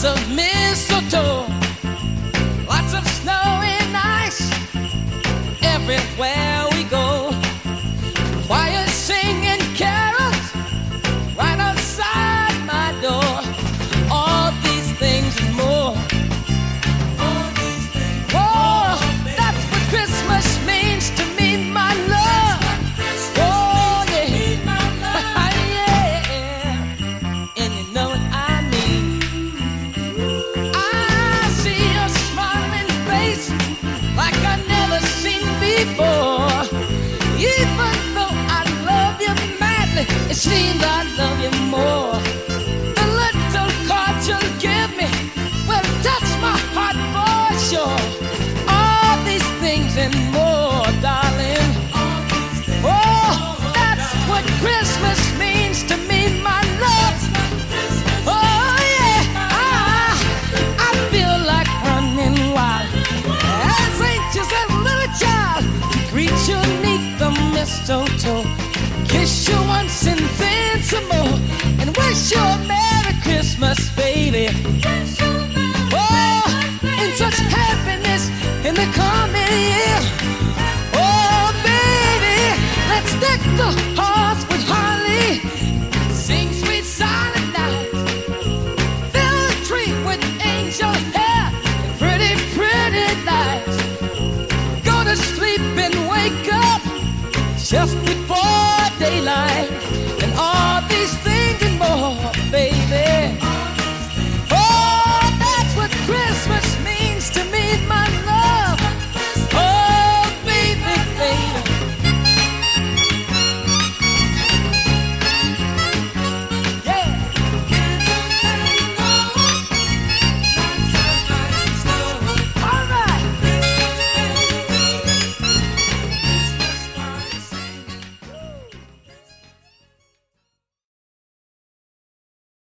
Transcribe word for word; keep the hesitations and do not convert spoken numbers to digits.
of mistletoe, lots of snow and ice everywhere we go. Choirs singing carols right outside my door. All these things and more. All these things. Oh, that's what Christmas means to me, my love. Oh, yeah. Yeah. And you know what I mean. I see your smiling face like I've never seen before. Even though I love you madly, it seems I love you more. The little card you'll give me will touch my heart for sure. All these things and more, darling. Oh, that's what Christmas means to me, my love. Oh, yeah. I, I feel like running wild as anxious as a little child to greet you neath the mistletoe, kiss you once and then some more, and wish you a merry